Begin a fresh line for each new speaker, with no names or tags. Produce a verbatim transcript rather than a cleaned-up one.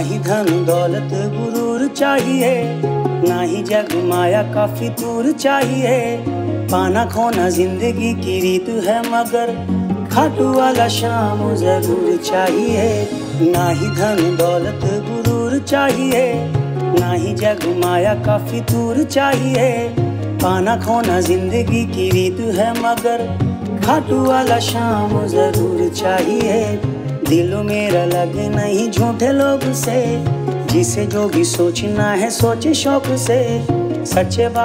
ही धन दौलत गुरूर चाहिए, ना ही जग माया का फितूर चाहिए। पाना खोना जिंदगी की रीत है मगर खाटू वाला शाम जरूर चाहिए। ना ही धन दौलत गुरूर चाहिए, ना ही जग माया का फितूर चाहिए। पाना खोना जिंदगी की रीत है मगर खाटू वाला शाम जरूर चाहिए। दिल मेरा लगे नहीं झूठे लोग से, जिसे जो भी सोचना है सोचे शौक से। सच्चे